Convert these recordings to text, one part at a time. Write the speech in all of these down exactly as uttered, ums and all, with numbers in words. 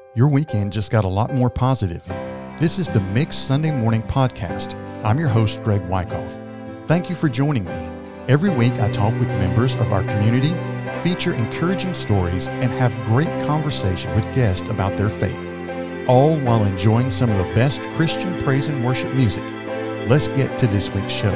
Your weekend just got a lot more positive. This is the Mixed Sunday Morning Podcast. I'm your host, Greg Wyckoff. Thank you for joining me. Every week I talk with members of our community, feature encouraging stories, and have great conversation with guests about their faith, all while enjoying some of the best Christian praise and worship music. Let's get to this week's show.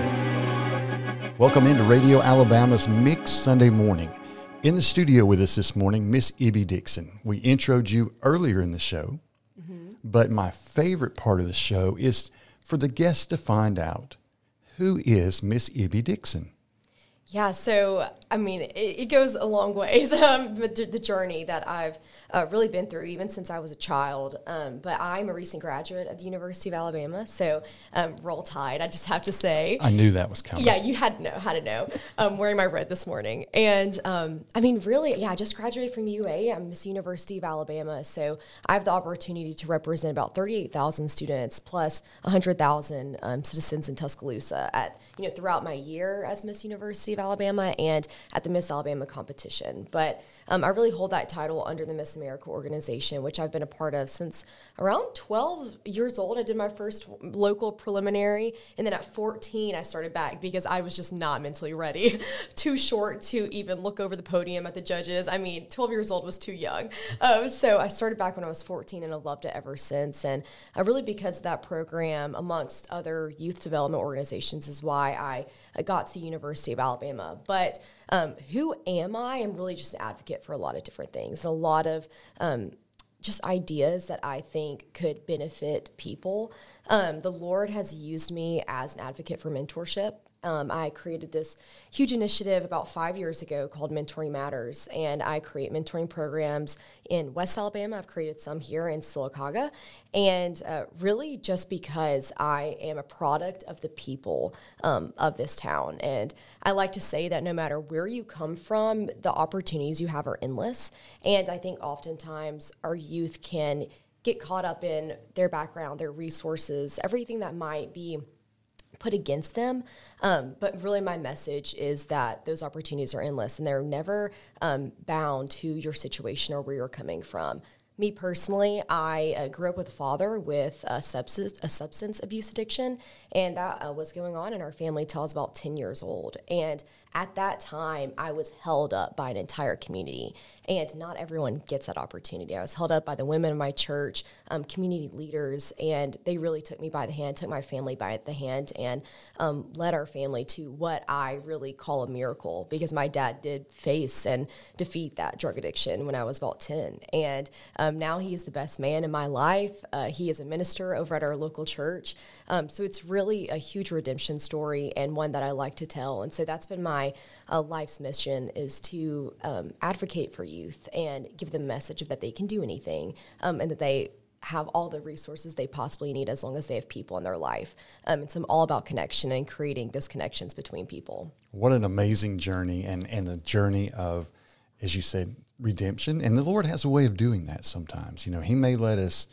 Welcome into Radio Alabama's Mixed Sunday Morning. In the studio with us this morning, Miss Ibby Dixon. We introed you earlier in the show, mm-hmm. but my favorite part of the show is for the guests to find out who is Miss Ibby Dixon. Yeah, so, I mean, it, it goes a long ways, um, the, the journey that I've uh, really been through, even since I was a child. Um, but I'm a recent graduate of the University of Alabama, so um, roll tide, I just have to say. I knew that was coming. Yeah, you had to know, had to know. I'm wearing my red this morning. And, um, I mean, really, yeah, I just graduated from U A. I'm Miss University of Alabama, so I have the opportunity to represent about thirty-eight thousand students plus one hundred thousand um, citizens in Tuscaloosa at, you know, throughout my year as Miss University of Alabama and at the Miss Alabama competition. But um, I really hold that title under the Miss America organization, which I've been a part of since around twelve years old. I did my first local preliminary, and then at fourteen, I started back because I was just not mentally ready. Too short to even look over the podium at the judges. I mean, twelve years old was too young. Uh, so I started back when I was fourteen, and I've loved it ever since. And uh, really because of that program, amongst other youth development organizations, is why I, I got to the University of Alabama. But um, who am I? I'm really just an advocate for a lot of different things and a lot of um, just ideas that I think could benefit people. Um, the Lord has used me as an advocate for mentorship. Um, I created this huge initiative about five years ago called Mentoring Matters, and I create mentoring programs in West Alabama. I've created some here in Sylacauga, and uh, really just because I am a product of the people um, of this town. And I like to say that no matter where you come from, the opportunities you have are endless, and I think oftentimes our youth can get caught up in their background, their resources, everything that might be put against them. Um, but really my message is that those opportunities are endless and they're never um, bound to your situation or where you're coming from. Me personally, I uh, grew up with a father with a substance, a substance abuse addiction, and that uh, was going on in our family till I was about ten years old. And at that time, I was held up by an entire community, and not everyone gets that opportunity. I was held up by the women in my church, um, community leaders, and they really took me by the hand, took my family by the hand, and um, led our family to what I really call a miracle, because my dad did face and defeat that drug addiction when I was about ten. And um, now he is the best man in my life. Uh, he is a minister over at our local church. Um, so it's really a huge redemption story and one that I like to tell. And so that's been my uh, life's mission, is to um, advocate for youth and give them a message of that they can do anything um, and that they have all the resources they possibly need as long as they have people in their life. Um, it's all about connection and creating those connections between people. What an amazing journey, and, and the journey of, as you said, redemption. And the Lord has a way of doing that sometimes. You know, he may let us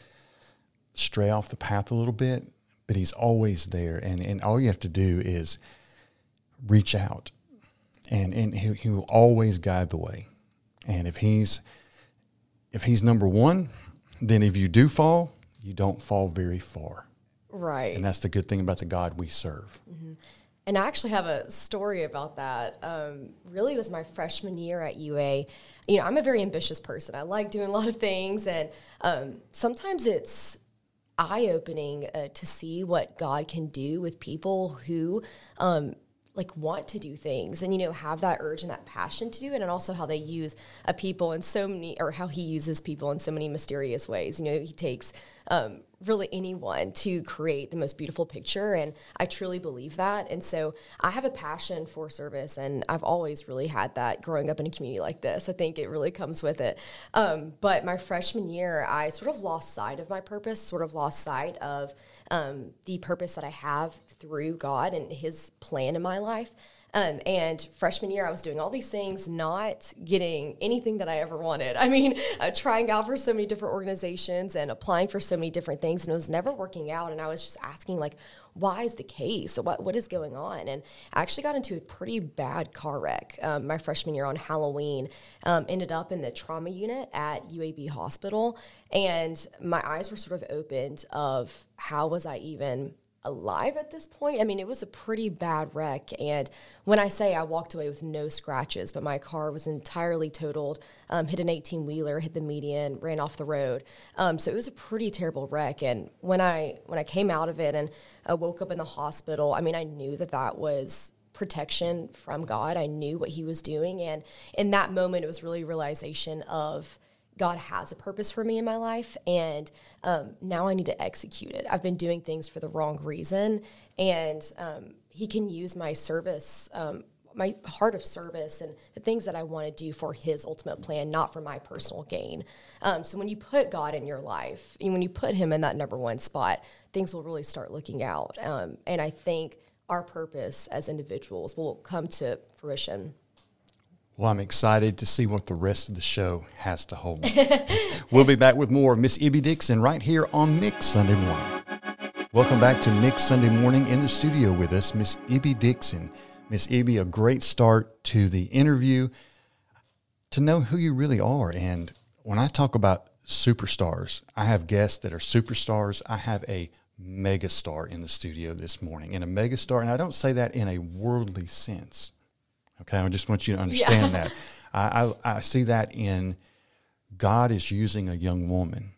stray off the path a little bit, but he's always there. And, and all you have to do is reach out, and, and he, he will always guide the way. And if he's, if he's number one, then if you do fall, you don't fall very far. Right. And that's the good thing about the God we serve. Mm-hmm. And I actually have a story about that. Um, really, it was my freshman year at U A. You know, I'm a very ambitious person. I like doing a lot of things, and um, sometimes it's eye-opening uh, to see what God can do with people who um, like want to do things and, you know, have that urge and that passion to do it, and also how they use a people in so many, or how he uses people in so many mysterious ways. You know, he takes um, really anyone to create the most beautiful picture, and I truly believe that. And so I have a passion for service, and I've always really had that growing up in a community like this. I think it really comes with it. Um, but my freshman year, I sort of lost sight of my purpose, sort of lost sight of um, the purpose that I have through God and his plan in my life. Um, and freshman year, I was doing all these things, not getting anything that I ever wanted. I mean, uh, trying out for so many different organizations and applying for so many different things, and it was never working out. And I was just asking, like, why is the case? What what is going on? And I actually got into a pretty bad car wreck um, my freshman year on Halloween. Um, ended up in the trauma unit at U A B Hospital, and my eyes were sort of opened of how was I even alive at this point. I mean, it was a pretty bad wreck. And when I say I walked away with no scratches, but my car was entirely totaled, um, hit an eighteen wheeler, hit the median, ran off the road. Um, so it was a pretty terrible wreck. And when I, when I came out of it and I woke up in the hospital, I mean, I knew that that was protection from God. I knew what he was doing. And in that moment, it was really a realization of God has a purpose for me in my life, and um, now I need to execute it. I've been doing things for the wrong reason, and um, he can use my service, um, my heart of service, and the things that I want to do for his ultimate plan, not for my personal gain. Um, so when you put God in your life, and when you put him in that number one spot, things will really start looking out. Um, and I think our purpose as individuals will come to fruition. Well, I'm excited to see what the rest of the show has to hold. We'll be back with more of Miss Ibby Dixon right here on Mix Sunday Morning. Welcome back to Mix Sunday Morning. In the studio with us, Miss Ibby Dixon. Miss Ibby, a great start to the interview, to know who you really are. And when I talk about superstars, I have guests that are superstars. I have a megastar in the studio this morning. And a megastar, and I don't say that in a worldly sense. Okay, I just want you to understand yeah. that. I, I, I see that in God is using a young woman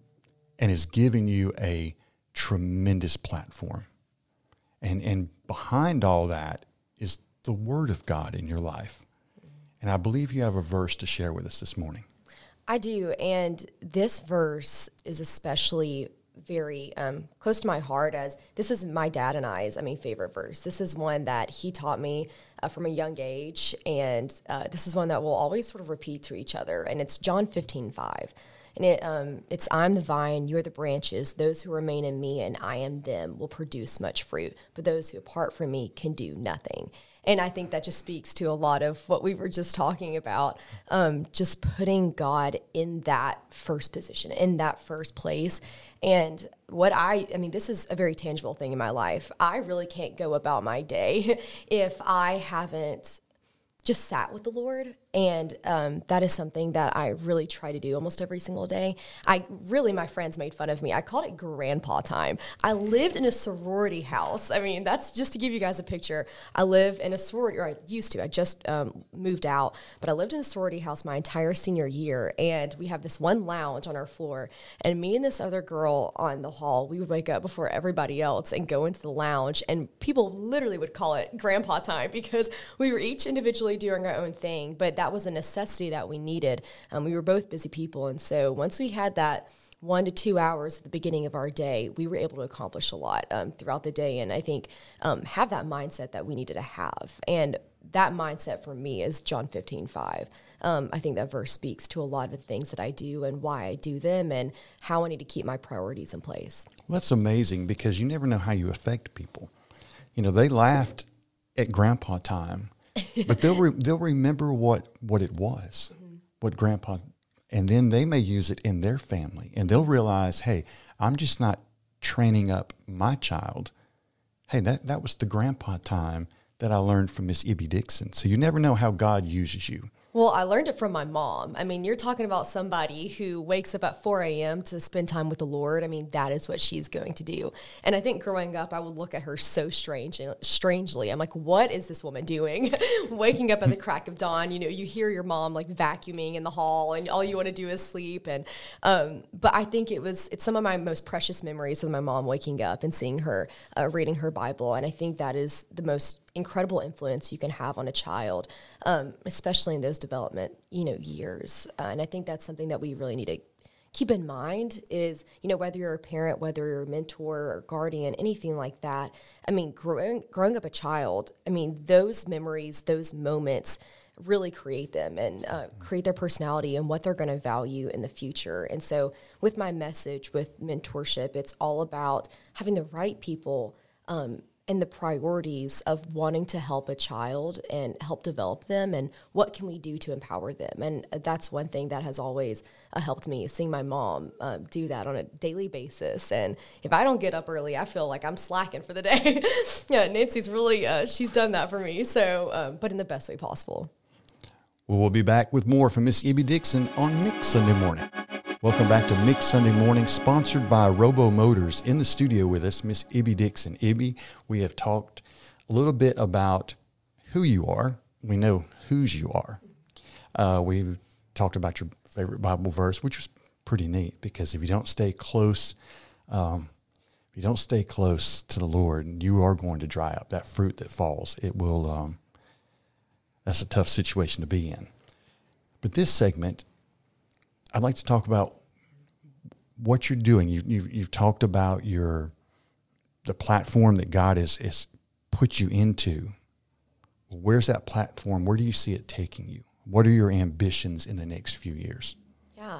and is giving you a tremendous platform. And, and behind all that is the Word of God in your life. And I believe you have a verse to share with us this morning. I do, and this verse is especially very um, close to my heart, as this is my dad and I's, I mean, favorite verse. This is one that he taught me uh, from a young age, and uh, this is one that we'll always sort of repeat to each other, and it's John fifteen five. And it, um, it's, I'm the vine, you're the branches. Those who remain in me and I am them will produce much fruit. But those who apart from me can do nothing. And I think that just speaks to a lot of what we were just talking about, um, just putting God in that first position, in that first place. And what I, I mean, this is a very tangible thing in my life. I really can't go about my day if I haven't just sat with the Lord. And um, that is something that I really try to do almost every single day. I really, my friends made fun of me. I called it grandpa time. I lived in a sorority house. I mean, that's just to give you guys a picture. I live in a sorority, or I used to. I just um, moved out, but I lived in a sorority house my entire senior year. And we have this one lounge on our floor. And me and this other girl on the hall, we would wake up before everybody else and go into the lounge. And people literally would call it grandpa time because we were each individually doing our own thing. But that That was a necessity that we needed. Um, we were both busy people. And so once we had that one to two hours at the beginning of our day, we were able to accomplish a lot um, throughout the day. And I think um, have that mindset that we needed to have. And that mindset for me is John fifteen five. Um, I think that verse speaks to a lot of the things that I do and why I do them and how I need to keep my priorities in place. Well, that's amazing because you never know how you affect people. You know, they laughed at grandpa time. But they'll re- they'll remember what, what it was, mm-hmm. what grandpa, and then they may use it in their family, and they'll realize, hey, I'm just not training up my child. Hey, that, that was the grandpa time that I learned from Miss Ibby Dixon. So you never know how God uses you. Well, I learned it from my mom. I mean, you're talking about somebody who wakes up at four a.m. to spend time with the Lord. I mean, that is what she's going to do. And I think growing up, I would look at her so strange, strangely. I'm like, what is this woman doing? Waking up at the crack of dawn, you know, you hear your mom like vacuuming in the hall and all you want to do is sleep. And um, but I think it was, it's some of my most precious memories of my mom waking up and seeing her uh, reading her Bible. And I think that is the most incredible influence you can have on a child, um, especially in those development, you know, years. Uh, and I think that's something that we really need to keep in mind is, you know, whether you're a parent, whether you're a mentor or guardian, anything like that. I mean, growing, growing up a child, I mean, those memories, those moments really create them and uh, create their personality and what they're going to value in the future. And so with my message, with mentorship, it's all about having the right people um, and the priorities of wanting to help a child and help develop them, and what can we do to empower them. And that's one thing that has always uh, helped me, seeing my mom uh, do that on a daily basis. And if I don't get up early, I feel like I'm slacking for the day. Yeah, Nancy's really, uh, she's done that for me. So, um, but in the best way possible. Well, we'll be back with more from Miss Ibby Dixon on Mix Sunday Morning. Welcome back to Mix Sunday Morning, sponsored by Robo Motors. In the studio with us, Miss Ibby Dixon. Ibby, we have talked a little bit about who you are. We know whose you are. Uh, we've talked about your favorite Bible verse, which was pretty neat, because if you don't stay close, um, if you don't stay close to the Lord, you are going to dry up. That fruit that falls, it will. Um, that's a tough situation to be in. But this segment, I'd like to talk about what you're doing. You've, you've, you've talked about your the platform that God has, has put you into. Where's that platform? Where do you see it taking you? What are your ambitions in the next few years? Yeah.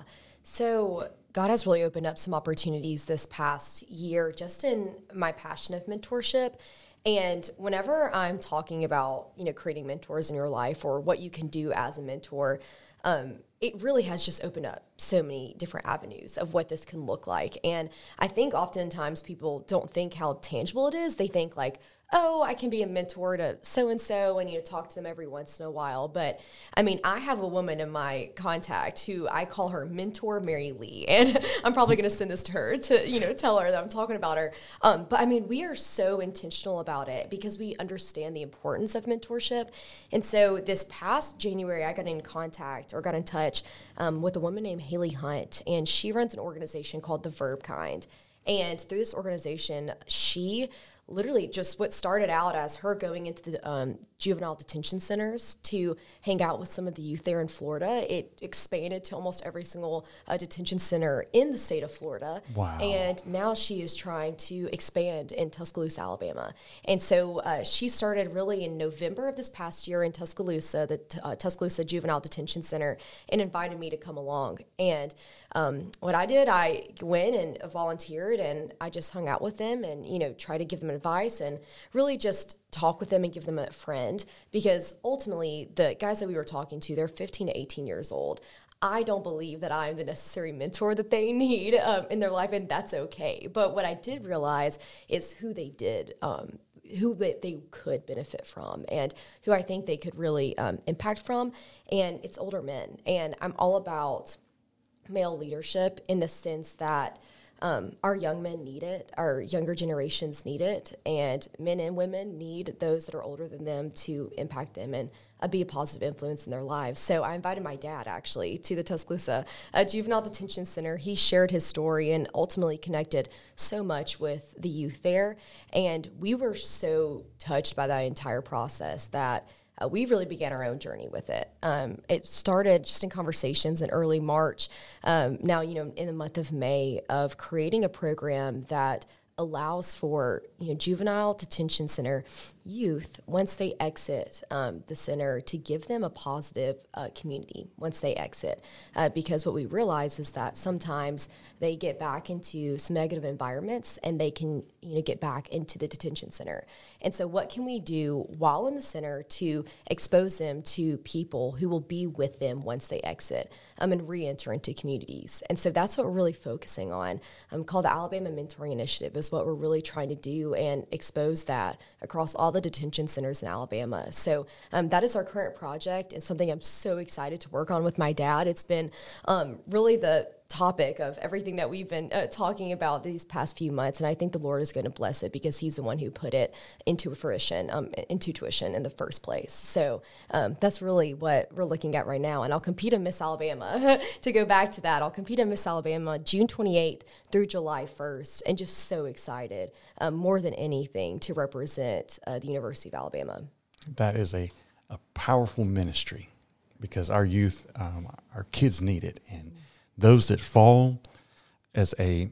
So God has really opened up some opportunities this past year just in my passion of mentorship. And whenever I'm talking about, you know, creating mentors in your life or what you can do as a mentor, um, it really has just opened up so many different avenues of what this can look like. And I think oftentimes people don't think how tangible it is. They think like, oh, I can be a mentor to so-and-so and, you know, talk to them every once in a while. But I mean, I have a woman in my contact who I call her Mentor Mary Lee. And I'm probably going to send this to her to, you know, tell her that I'm talking about her. Um, but I mean, we are so intentional about it because we understand the importance of mentorship. And so this past January, I got in contact or got in touch um, with a woman named Haley Hunt, and she runs an organization called The Verb Kind. And through this organization, she literally just what started out as her going into the um, juvenile detention centers to hang out with some of the youth there in Florida. It expanded to almost every single uh, detention center in the state of Florida. Wow. And now she is trying to expand in Tuscaloosa, Alabama. And so uh, she started really in November of this past year in Tuscaloosa, the uh, Tuscaloosa Juvenile Detention Center, and invited me to come along. And um, what I did, I went and volunteered, and I just hung out with them and, you know, try to give them advice and really just talk with them and give them a friend, because ultimately the guys that we were talking to, they're fifteen to eighteen years old. I don't believe that I'm the necessary mentor that they need um, in their life, and that's okay. But what I did realize is who they did, um, who they, they could benefit from, and who I think they could really um, impact from, and it's older men. And I'm all about male leadership in the sense that Um, our young men need it, our younger generations need it, and men and women need those that are older than them to impact them and uh, be a positive influence in their lives. So I invited my dad, actually, to the Tuscaloosa uh, Juvenile Detention Center. He shared his story and ultimately connected so much with the youth there, and we were so touched by that entire process that Uh, we really began our own journey with it. Um, it started just in conversations in early March. Um, now, you know, in the month of May, of creating a program that allows for, you know, juvenile detention center youth, once they exit um, the center, to give them a positive uh, community once they exit. Uh, because what we realize is that sometimes they get back into some negative environments and they can, you know, get back into the detention center. And so what can we do while in the center to expose them to people who will be with them once they exit um, and re-enter into communities? And so that's what we're really focusing on, um, called the Alabama Mentoring Initiative, is what we're really trying to do and expose that across all the detention centers in Alabama. So um, that is our current project and something I'm so excited to work on with my dad. It's been um, really the topic of everything that we've been uh, talking about these past few months, and I think the Lord is going to bless it because he's the one who put it into fruition, um, into tuition in the first place. So um, that's really what we're looking at right now, and I'll compete in Miss Alabama. To go back to that, I'll compete in Miss Alabama June twenty-eighth through July first, and just so excited, um, more than anything, to represent uh, the University of Alabama. That is a, a powerful ministry, because our youth, um, our kids need it, and those that fall as a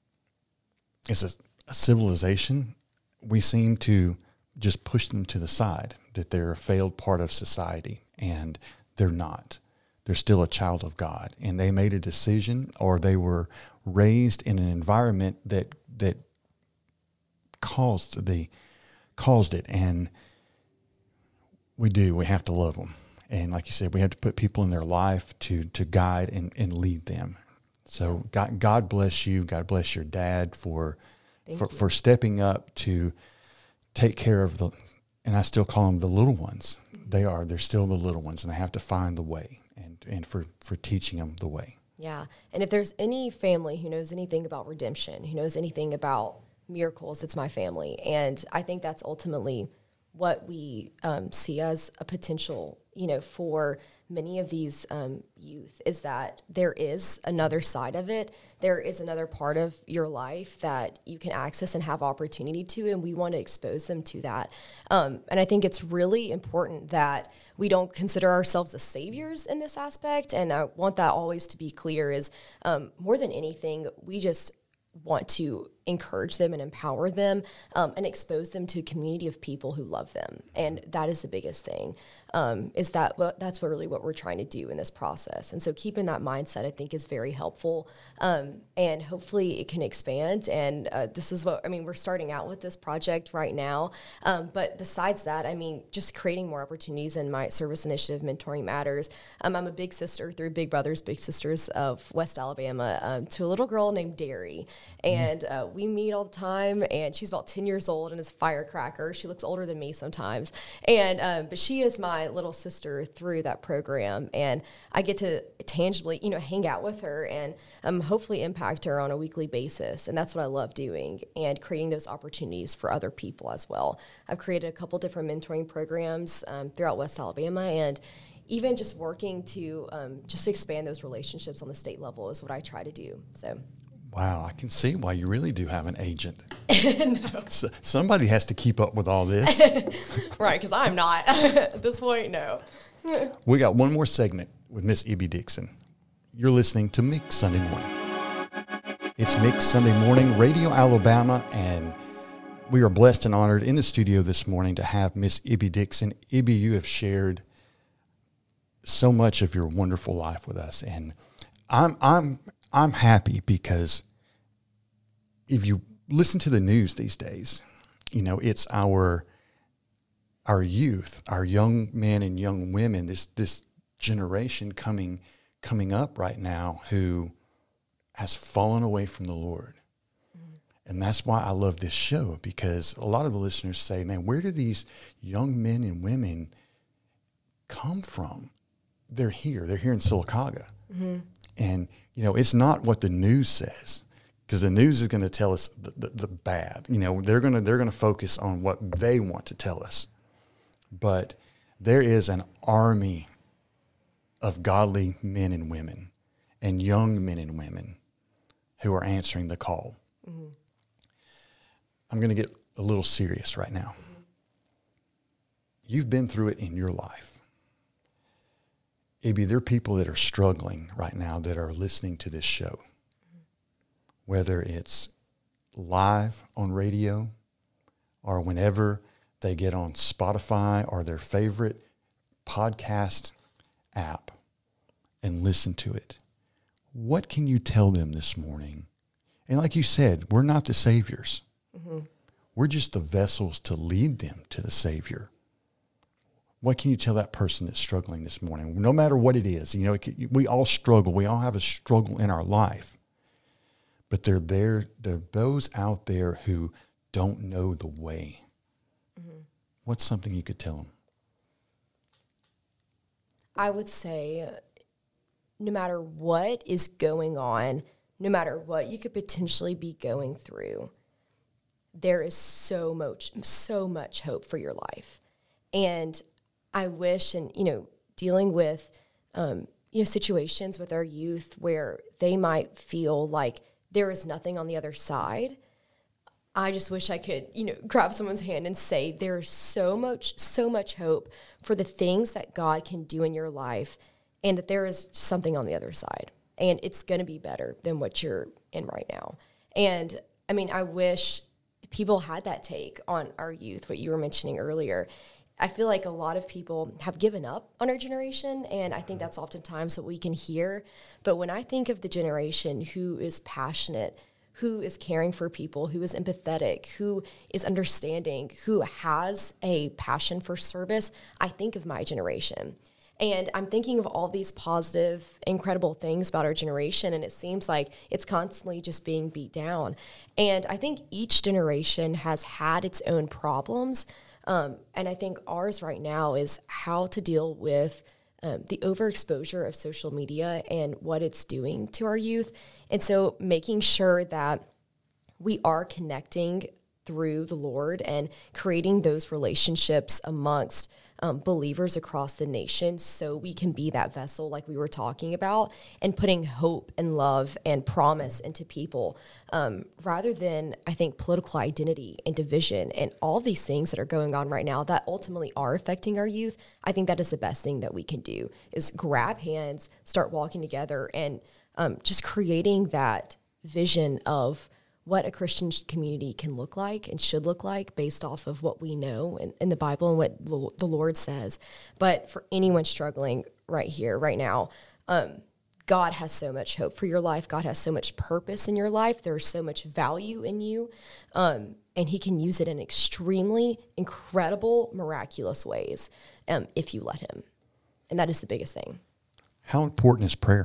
as a, a civilization, we seem to just push them to the side, that they're a failed part of society, and they're not. They're still a child of God, and they made a decision, or they were raised in an environment that that caused the caused it. And we do, we have to love them. And like you said, we have to put people in their life to, to guide and, and lead them. So God, God bless you. God bless your dad for, for, for stepping up to take care of the, and I still call them the little ones. They are, they're still the little ones, and I have to find the way, and, and for, for teaching them the way. Yeah. And if there's any family who knows anything about redemption, who knows anything about miracles, it's my family. And I think that's ultimately what we um, see as a potential, you know, for many of these um, youth, is that there is another side of it. There is another part of your life that you can access and have opportunity to, and we want to expose them to that. Um, and I think it's really important that we don't consider ourselves the saviors in this aspect, and I want that always to be clear, is um, more than anything, we just want to encourage them and empower them um, and expose them to a community of people who love them. And that is the biggest thing, um, is that well, that's what really what we're trying to do in this process. And so keeping that mindset, I think, is very helpful. Um, and hopefully it can expand. And uh, this is what, I mean, we're starting out with this project right now. Um, but besides that, I mean, just creating more opportunities in my service initiative, Mentoring Matters. Um, I'm a big sister through Big Brothers Big Sisters of West Alabama um, to a little girl named Derry. And uh, we meet all the time, and she's about ten years old and is a firecracker. She looks older than me sometimes. And um, but she is my little sister through that program, and I get to tangibly, you know, hang out with her and um, hopefully impact her on a weekly basis. And that's what I love doing, and creating those opportunities for other people as well. I've created a couple different mentoring programs um, throughout West Alabama, and even just working to um, just expand those relationships on the state level is what I try to do. So. Wow, I can see why you really do have an agent. No. So somebody has to keep up with all this. Right, because I'm not. At this point, no. We got one more segment with Miss Ibby Dixon. You're listening to Mix Sunday Morning. It's Mix Sunday Morning, Radio Alabama, and we are blessed and honored in the studio this morning to have Miss Ibby Dixon. Ibby, you have shared so much of your wonderful life with us, and I'm I'm I'm happy because if you listen to the news these days, you know, it's our our youth, our young men and young women, this this generation coming coming up right now who has fallen away from the Lord. Mm-hmm. And that's why I love this show, because a lot of the listeners say, man, where do these young men and women come from? They're here. They're here in Sylacauga. Mm-hmm. And, you know, it's not what the news says, because the news is going to tell us the, the, the bad. You know, they're going to they're going to focus on what they want to tell us. But there is an army of godly men and women and young men and women who are answering the call. Mm-hmm. I'm going to get a little serious right now. Mm-hmm. You've been through it in your life. Maybe there are people that are struggling right now that are listening to this show, whether it's live on radio or whenever they get on Spotify or their favorite podcast app and listen to it. What can you tell them this morning? And like you said, we're not the saviors. Mm-hmm. We're just the vessels to lead them to the Savior. What can you tell that person that's struggling this morning? No matter what it is, you know, it can, we all struggle. We all have a struggle in our life. But they're there. They're those out there who don't know the way. Mm-hmm. What's something you could tell them? I would say, no matter what is going on, no matter what you could potentially be going through, there is so much, so much hope for your life. And I wish, and, you know, dealing with, um, you know, situations with our youth where they might feel like there is nothing on the other side. I just wish I could, you know, grab someone's hand and say, there's so much, so much hope for the things that God can do in your life, and that there is something on the other side, and it's going to be better than what you're in right now. And I mean, I wish people had that take on our youth, what you were mentioning earlier. I feel like a lot of people have given up on our generation, and I think that's oftentimes what we can hear. But when I think of the generation who is passionate, who is caring for people, who is empathetic, who is understanding, who has a passion for service, I think of my generation. And I'm thinking of all these positive, incredible things about our generation, and it seems like it's constantly just being beat down. And I think each generation has had its own problems, um, and I think ours right now is how to deal with um, the overexposure of social media and what it's doing to our youth. And so making sure that we are connecting through the Lord and creating those relationships amongst um, believers across the nation so we can be that vessel like we were talking about, and putting hope and love and promise into people um, rather than, I think, political identity and division and all these things that are going on right now that ultimately are affecting our youth. I think that is the best thing that we can do, is grab hands, start walking together, and um, just creating that vision of what a Christian community can look like and should look like based off of what we know in, in the Bible and what l- the Lord says. But for anyone struggling right here, right now, um, God has so much hope for your life. God has so much purpose in your life. There's so much value in you. Um, and he can use it in extremely incredible, miraculous ways um, if you let him. And that is the biggest thing. How important is prayer?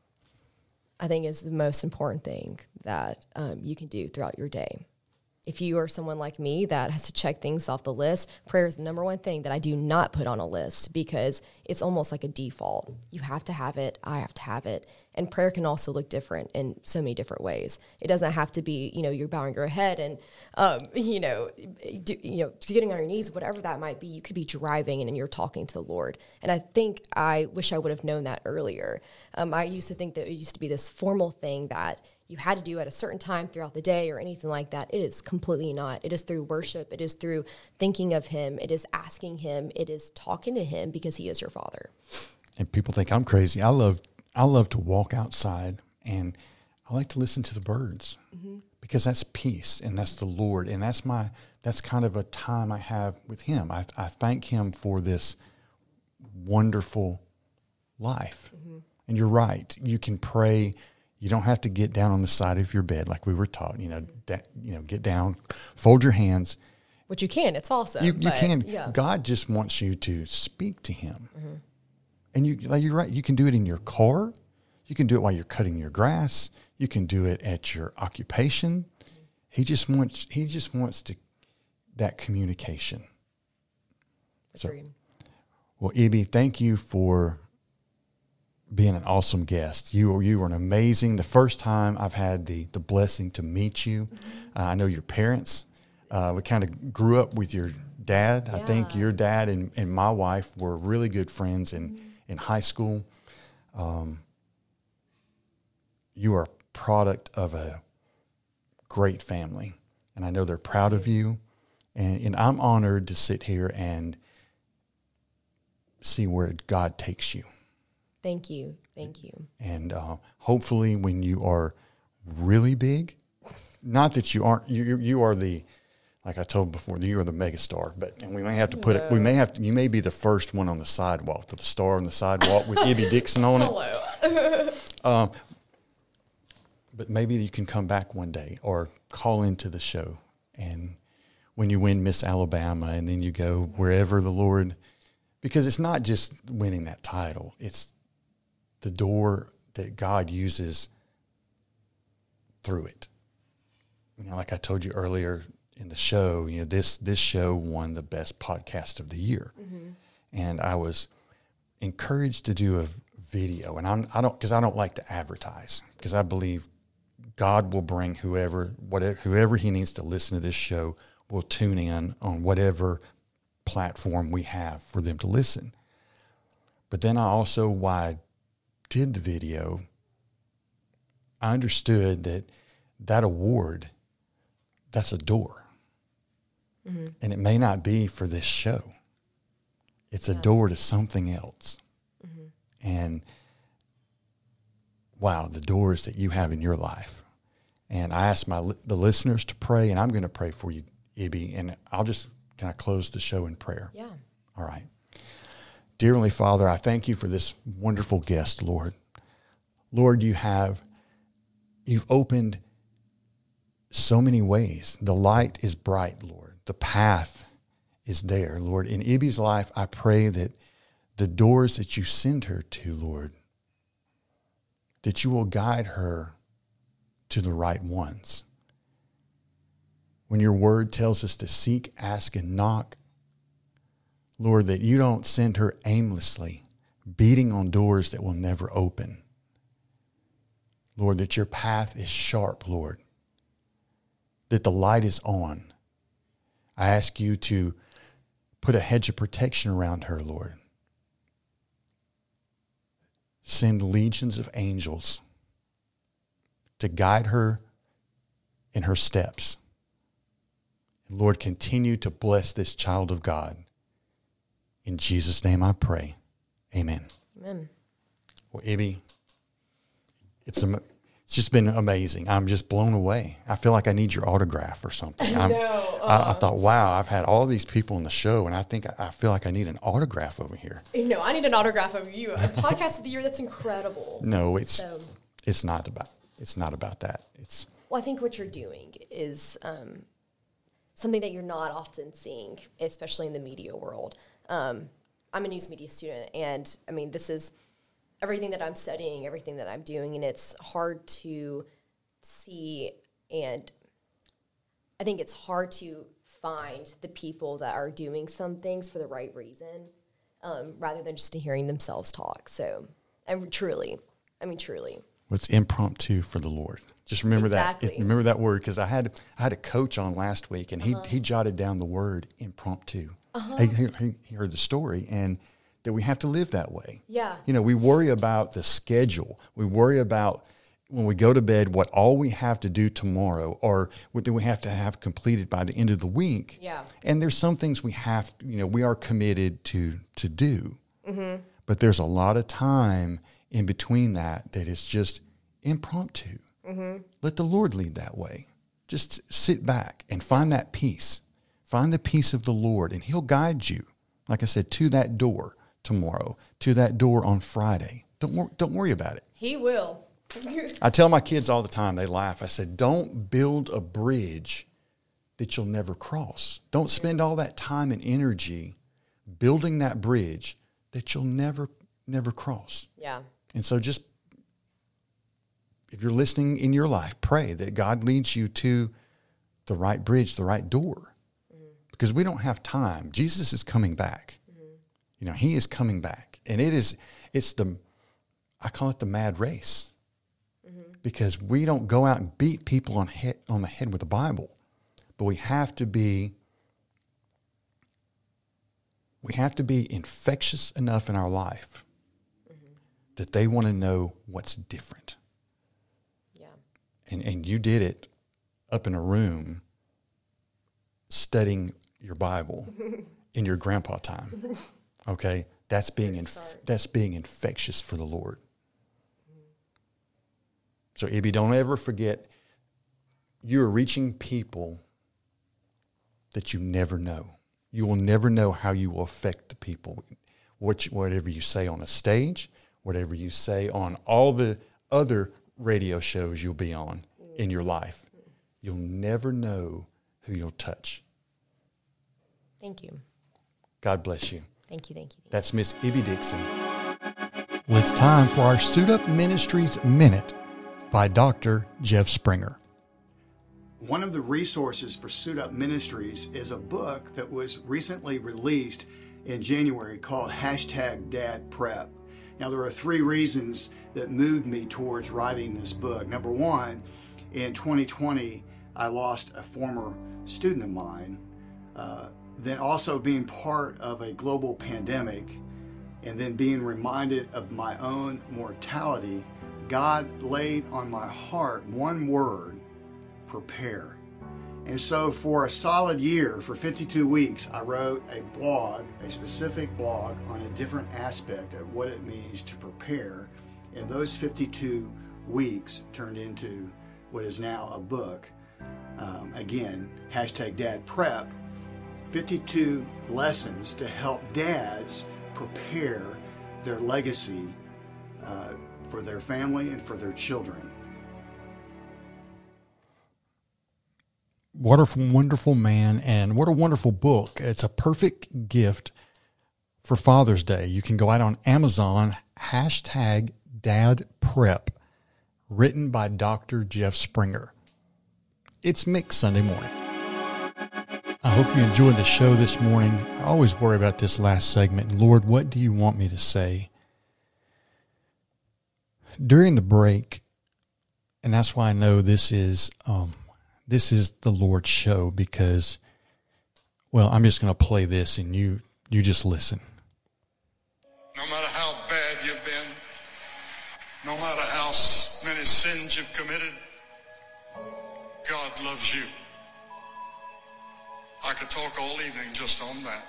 I think is the most important thing that um, you can do throughout your day. If you are someone like me that has to check things off the list, prayer is the number one thing that I do not put on a list because it's almost like a default. You have to have it. I have to have it. And prayer can also look different in so many different ways. It doesn't have to be, you know, you're bowing your head and, um, you know, do, you know, getting on your knees, whatever that might be. You could be driving and, and you're talking to the Lord. And I think I wish I would have known that earlier. Um, I used to think that it used to be this formal thing that you had to do at a certain time throughout the day or anything like that. It is completely not. It is through worship. It is through thinking of him. It is asking him. It is talking to him because he is your father. And people think I'm crazy. I love I love to walk outside, and I like to listen to the birds mm-hmm. because that's peace, and that's the Lord, and that's my that's kind of a time I have with him. I, I thank him for this wonderful life. Mm-hmm. And you're right. You can pray. You don't have to get down on the side of your bed like we were taught. You know, da- you know, get down, fold your hands. Which you can. It's awesome. You, you but, can. Yeah. God just wants you to speak to him. Mm-hmm. And you, like you're right. You can do it in your car. You can do it while you're cutting your grass. You can do it at your occupation. Mm-hmm. He just wants. He just wants to that communication. Agreed. So, well, Ibby, thank you for being an awesome guest. You were you were an amazing. The first time I've had the the blessing to meet you, mm-hmm. uh, I know your parents. Uh, we kind of grew up with your dad. Yeah. I think your dad and, and my wife were really good friends in, mm-hmm. in high school. Um, you are a product of a great family, and I know they're proud of you. And, and I'm honored to sit here and see where God takes you. Thank you. Thank you. And uh, hopefully when you are really big, not that you aren't, you you are the, like I told before, you are the megastar, but and we may have to put no. it, we may have to, you may be the first one on the sidewalk, the star on the sidewalk with Ibby Dixon on it. Hello. um, but maybe you can come back one day or call into the show. And when you win Miss Alabama and then you go wherever the Lord, because it's not just winning that title, it's the door that God uses through it. You know, like I told you earlier in the show, you know, this this show won the best podcast of the year. Mm-hmm. And I was encouraged to do a video, and I'm, I don't, because I don't like to advertise, because I believe God will bring whoever, whatever, whoever he needs to listen to this show will tune in on whatever platform we have for them to listen. But then I also, why I did the video, I understood that that award, that's a door. Mm-hmm. And it may not be for this show. It's yeah. a door to something else. Mm-hmm. And wow, the doors that you have in your life. And I asked my the listeners to pray, and I'm going to pray for you, Ibby, and I'll just, can I close the show in prayer? Yeah. All right. Dear Heavenly Father, I thank you for this wonderful guest, Lord. Lord, you have, you've opened so many ways. The light is bright, Lord. The path is there, Lord. In Ibby's life, I pray that the doors that you send her to, Lord, that you will guide her to the right ones. When your word tells us to seek, ask, and knock, Lord, that you don't send her aimlessly, beating on doors that will never open. Lord, that your path is sharp, Lord, that the light is on. I ask you to put a hedge of protection around her, Lord. Send legions of angels to guide her in her steps. And Lord, continue to bless this child of God. In Jesus' name I pray. Amen. Amen. Well, Ibby, it's a, it's just been amazing. I'm just blown away. I feel like I need your autograph or something. I'm, no, uh, I, I thought, wow, I've had all these people on the show, and I think I, I feel like I need an autograph over here. No, I need an autograph of you. A podcast of the year, that's incredible. No, it's So- it's not about it's not about that. It's Well, I think what you're doing is um, something that you're not often seeing, especially in the media world. Um, I'm a news media student, and I mean, this is everything that I'm studying, everything that I'm doing, and it's hard to see, and I think it's hard to find the people that are doing some things for the right reason, um, rather than just hearing themselves talk. So, and truly, I mean, truly. What's impromptu for the Lord. Just remember Exactly. that. Remember that word, because I had I had a coach on last week, and he uh-huh. he jotted down the word impromptu. Uh-huh. He, he, he heard the story, and that we have to live that way. Yeah. You know, we worry about the schedule. We worry about when we go to bed what all we have to do tomorrow, or what we have to have completed by the end of the week. Yeah. And there's some things we have, you know, we are committed to to do. Mm-hmm. But there's a lot of time in between that that is just impromptu. Mm-hmm. Let the Lord lead that way. Just sit back and find that peace. Find the peace of the Lord, and he'll guide you, like I said, to that door tomorrow, to that door on Friday. Don't, wor- don't worry about it. He will. I tell my kids all the time, they laugh. I said, don't build a bridge that you'll never cross. Don't spend all that time and energy building that bridge that you'll never, never cross. Yeah. And so just, if you're listening in your life, pray that God leads you to the right bridge, the right door. Mm-hmm. Because we don't have time. Jesus is coming back. Mm-hmm. You know, he is coming back. And it is, it's the, I call it the mad race. Mm-hmm. Because we don't go out and beat people on head, on the head with the Bible. But we have to be, we have to be infectious enough in our life mm-hmm. that they want to know what's different. Yeah. And and you did it up in a room studying your Bible in your grandpa time. Okay? That's being inf- that's being infectious for the Lord. Mm-hmm. So Ibby, don't ever forget, you're reaching people that you never know. You will never know how you will affect the people. What, whatever you say on a stage, whatever you say on all the other radio shows you'll be on mm. in your life, you'll never know who you'll touch. Thank you. God bless you. Thank you, thank you. Thank That's Miss Ibby Dixon. Well, it's time for our Suit Up Ministries Minute by Doctor Jeff Springer. One of the resources for Suit Up Ministries is a book that was recently released in January called Hashtag Dad Prep. Now, there are three reasons that moved me towards writing this book. Number one, in twenty twenty, I lost a former student of mine. Uh, then also being part of a global pandemic, and then being reminded of my own mortality, God laid on my heart one word: prepare. And so for a solid year, for fifty-two weeks, I wrote a blog, a specific blog on a different aspect of what it means to prepare. And those fifty-two weeks turned into what is now a book. Um, again, hashtag Dad Prep, fifty-two lessons to help dads prepare their legacy uh, for their family and for their children. What a wonderful man, and what a wonderful book. It's a perfect gift for Father's Day. You can go out on Amazon, hashtag Dad Prep, written by Doctor Jeff Springer. It's Mix Sunday Morning. I hope you enjoyed the show this morning. I always worry about this last segment. Lord, what do you want me to say? During the break, and that's why I know this is um, this is the Lord's show, because, well, I'm just going to play this and you you just listen. No matter how bad you've been, no matter how many sins you've committed, God loves you. I could talk all evening just on that.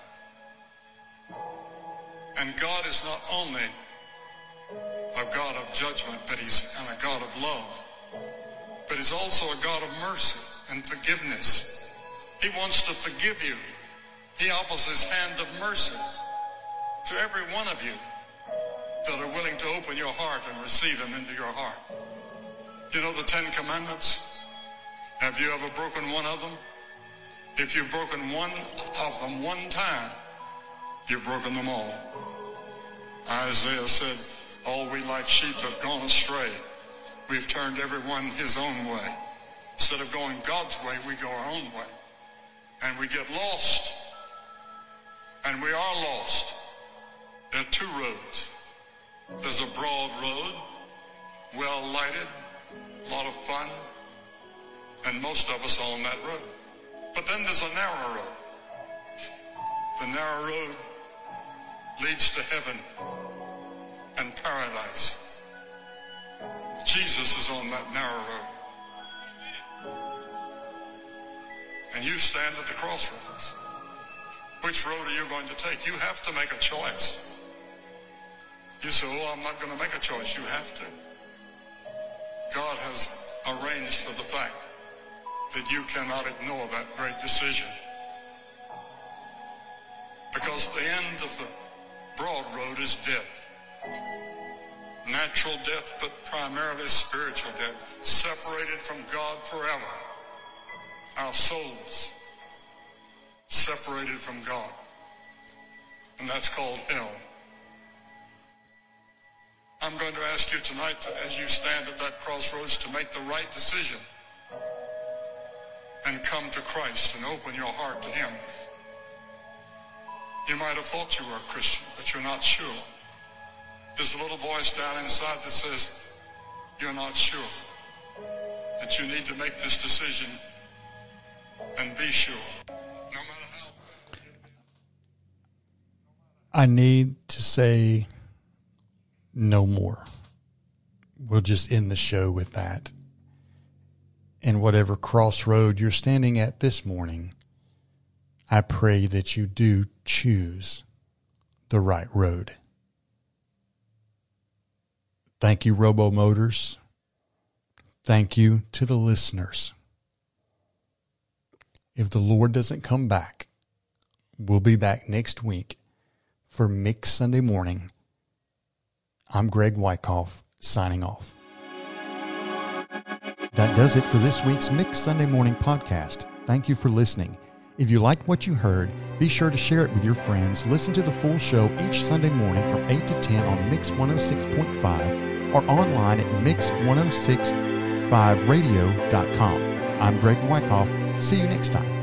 And God is not only a God of judgment, but he's and a God of love. But he's also a God of mercy and forgiveness. He wants to forgive you. He offers his hand of mercy to every one of you that are willing to open your heart and receive him into your heart. You know the Ten Commandments? Have you ever broken one of them? If you've broken one of them one time, you've broken them all. Isaiah said, all we like sheep have gone astray. We've turned everyone his own way. Instead of going God's way, we go our own way. And we get lost. And we are lost. There are two roads. There's a broad road, well lighted, a lot of fun, and most of us are on that road. But then there's a narrow road. The narrow road leads to heaven and paradise. Jesus is on that narrow road. And you stand at the crossroads. Which road are you going to take? You have to make a choice. You say, oh, I'm not going to make a choice. You have to. God has arranged for the fact that you cannot ignore that great decision. Because the end of the broad road is death. Natural death, but primarily spiritual death. Separated from God forever. Our souls separated from God. And that's called hell. I'm going to ask you tonight, to, as you stand at that crossroads, to make the right decision and come to Christ and open your heart to him. You might have thought you were a Christian, but you're not sure. There's a little voice down inside that says, you're not sure, that you need to make this decision and be sure. No matter how. I need to say no more. We'll just end the show with that. And whatever crossroad you're standing at this morning, I pray that you do choose the right road. Thank you, Robo Motors. Thank you to the listeners. If the Lord doesn't come back, we'll be back next week for Mix Sunday Morning. I'm Greg Wyckoff, signing off. That does it for this week's Mix Sunday Morning podcast. Thank you for listening. If you liked what you heard, be sure to share it with your friends. Listen to the full show each Sunday morning from eight to ten on Mix one oh six point five or online at mix one oh six five radio dot com. I'm Greg Wyckoff. See you next time.